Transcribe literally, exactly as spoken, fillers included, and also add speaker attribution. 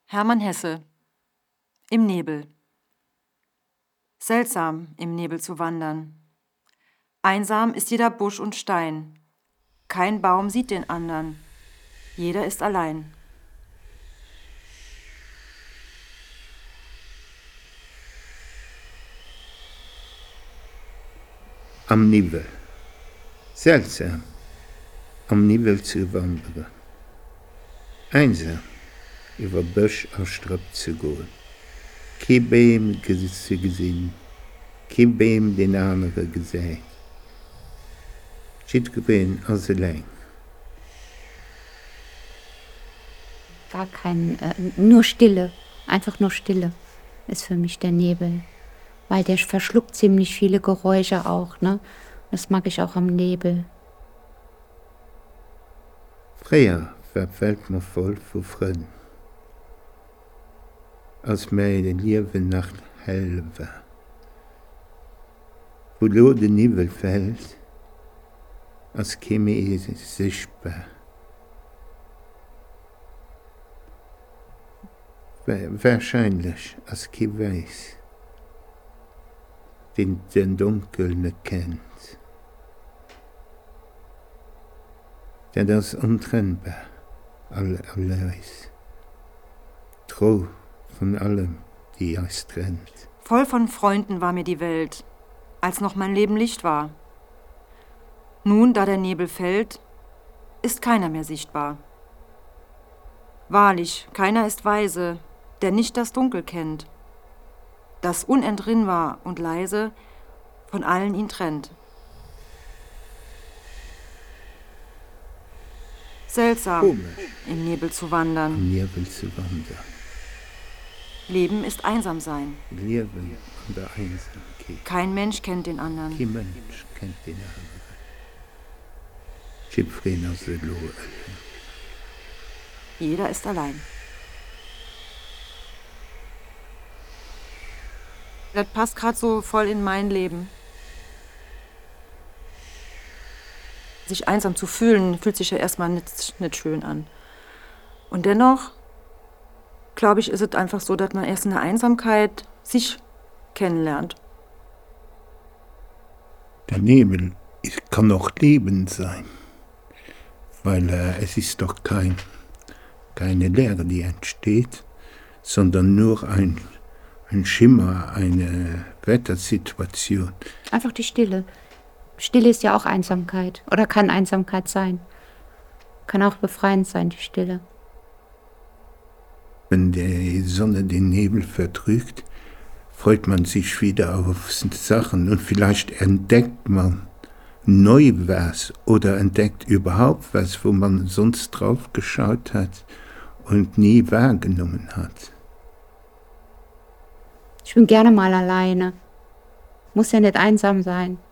Speaker 1: Hermann Hesse. Im Nebel. Seltsam, im Nebel zu wandern. Einsam ist jeder Busch und Stein. Kein Baum sieht den andern. Jeder ist allein.
Speaker 2: Am Nebel. Seltsam, am Nebel zu wandern. Einsam, über Büsch und Strüpp zu gehen. Kein Baum zu gesehen, kein Baum den anderen gesehen. Ich bin also allein.
Speaker 3: Gar kein, äh, nur Stille, einfach nur Stille ist für mich der Nebel. Weil der verschluckt ziemlich viele Geräusche auch, ne? Das mag ich auch am Nebel.
Speaker 2: Früher verfällt mir voll von Frieden. Als meine liebe Nacht hell war. Wo nur der Nebel fällt, als käme es sichtbar. Wahrscheinlich als kein weiß, den den Dunkel nicht kennt. Denn das ist untrennbar, all, alles. Trau von allem, die uns trennt.
Speaker 1: Voll von Freunden war mir die Welt, als noch mein Leben Licht war. Nun, da der Nebel fällt, ist keiner mehr sichtbar. Wahrlich, keiner ist weise, der nicht das Dunkel kennt, das unentrinnbar und leise von allen ihn trennt. Seltsam,
Speaker 2: Komisch,
Speaker 1: im Nebel zu wandern.
Speaker 2: im Nebel zu wandern.
Speaker 1: Leben ist einsam sein.
Speaker 2: Leben an der Einsamkeit.
Speaker 1: Kein Mensch kennt den anderen.
Speaker 2: Kein Mensch kennt den anderen. Chipfren aus der Lohe.
Speaker 1: Jeder ist allein. Das passt gerade so voll in mein Leben. Sich einsam zu fühlen, fühlt sich ja erstmal nicht, nicht schön an. Und dennoch, glaube ich, ist es einfach so, dass man erst in der Einsamkeit sich kennenlernt.
Speaker 2: Der Nebel kann auch Leben sein, weil äh, es ist doch kein, keine Leere, die entsteht, sondern nur ein, ein Schimmer, eine Wettersituation.
Speaker 3: Einfach die Stille. Stille ist ja auch Einsamkeit oder kann Einsamkeit sein. Kann auch befreiend sein, die Stille.
Speaker 2: Wenn die Sonne den Nebel vertrügt, freut man sich wieder auf Sachen und vielleicht entdeckt man neu was oder entdeckt überhaupt was, wo man sonst drauf geschaut hat und nie wahrgenommen hat.
Speaker 3: Ich bin gerne mal alleine. Muss ja nicht einsam sein.